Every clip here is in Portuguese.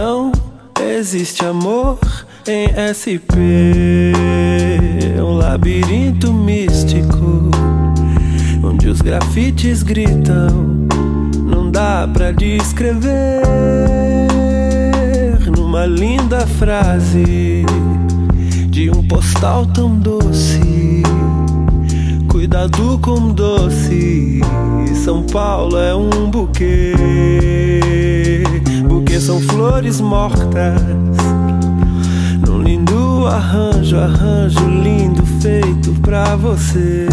Não existe amor em SP, um labirinto místico onde os grafites gritam, não dá pra descrever numa linda frase de um postal tão doce. Cuidado com doce, São Paulo é um buquê. Buquê são flores mortas num lindo arranjo, arranjo lindo feito pra você.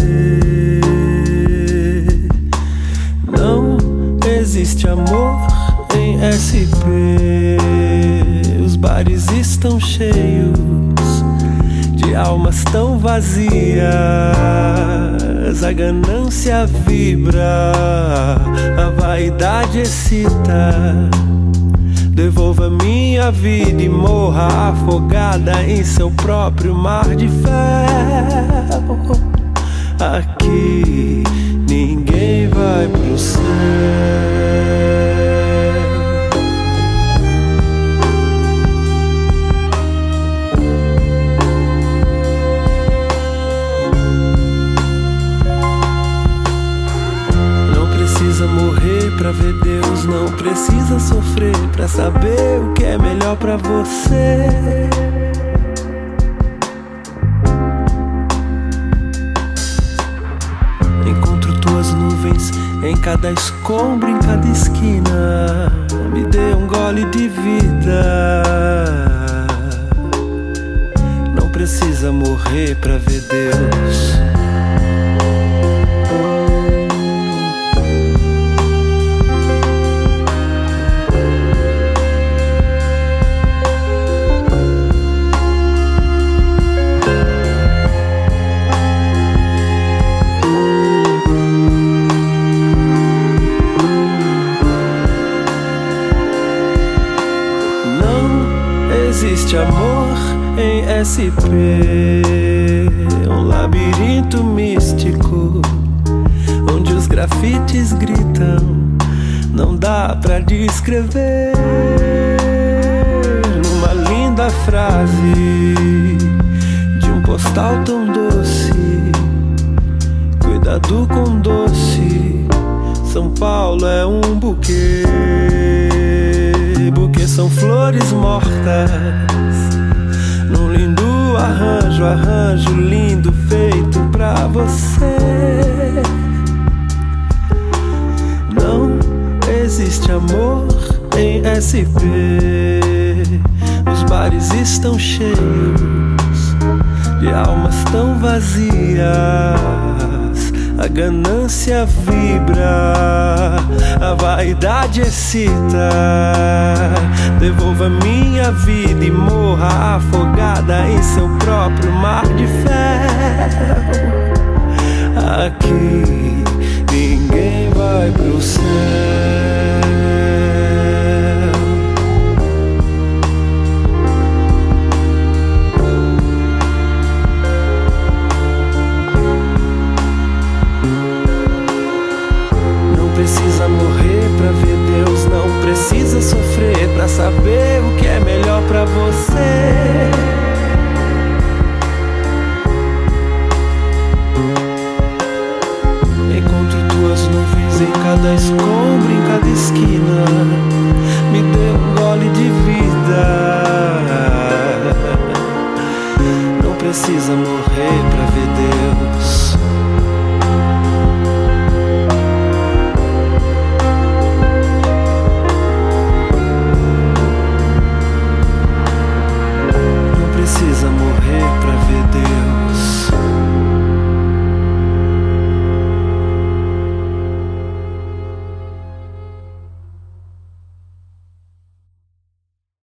Não existe amor em SP, os bares estão cheios de almas tão vazias, a ganância vibra, a vaidade excita. Devolva minha vida e morra afogada em seu próprio mar de ferro. Aqui ninguém vai pro céu. Morrer pra ver Deus, não precisa sofrer pra saber o que é melhor pra você. Encontro tuas nuvens em cada escombro, em cada esquina. Me dê um gole de vida. Não precisa morrer pra ver Deus. Existe amor em SP, um labirinto místico onde os grafites gritam, não dá pra descrever numa linda frase de um postal tão doce. Cuidado com doce, São Paulo é um buquê. Buquê são flores mortas num lindo arranjo, arranjo lindo feito pra você. Não existe amor em SP, os bares estão cheios de almas tão vazias, a ganância vibra, a vaidade excita. Devolva minha vida e morra afogada em seu próprio mar de ferro. Aqui ninguém vai pro céu.